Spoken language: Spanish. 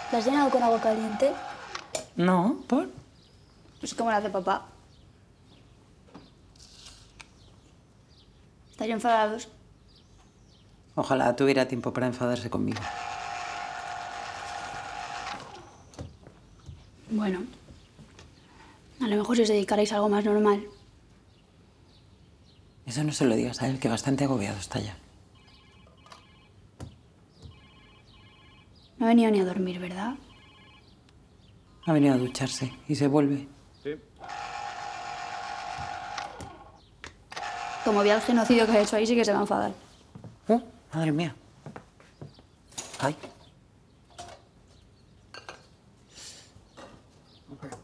¿La has llenado con agua caliente? No, ¿por? Pues como lo hace papá. ¿Estáis enfadados? Ojalá tuviera tiempo para enfadarse conmigo. Bueno, a lo mejor si os dedicarais a algo más normal. Eso no se lo digas a él, que bastante agobiado está ya. No ha venido ni a dormir, ¿verdad? Ha venido a ducharse y se vuelve. Sí. Como vea el genocidio que ha hecho ahí, sí que se va a enfadar. Madre mía. Ay. Okay.